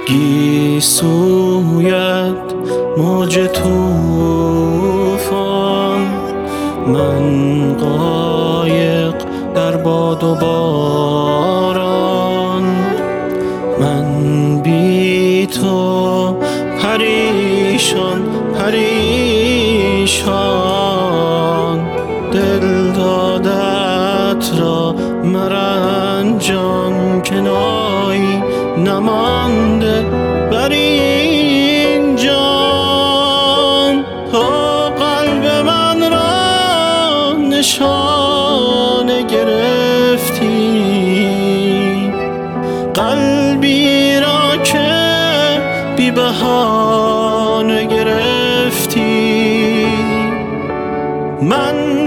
گیسویت موج طوفان، من قایق در باد و باران. من بی تو پریشان پریشان، دل دادت را مرنجان، کنایی نمانده بر این جان. تو قلب من را نشانه گرفتی، قلبی را که بی بهانه گرفتی. من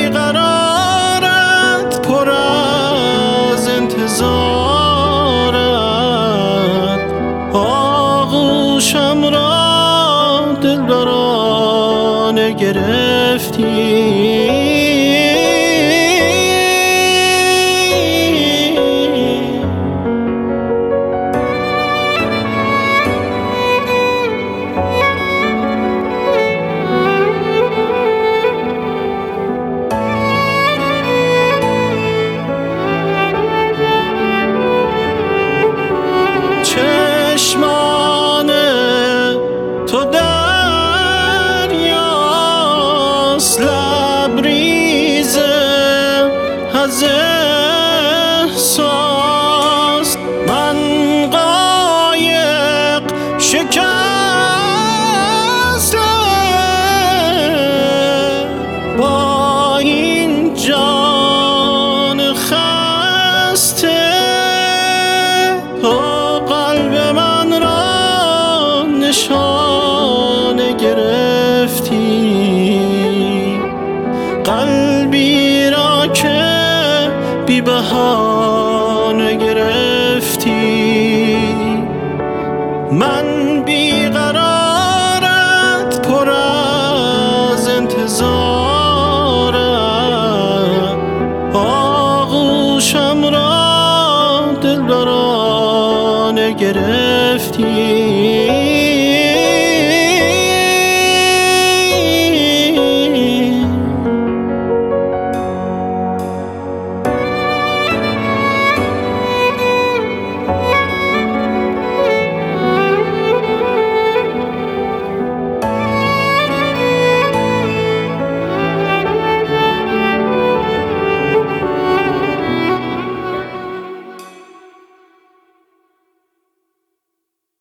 بیقرارت پر از انتظارت، آغوشم را دلبرانه گرفتی.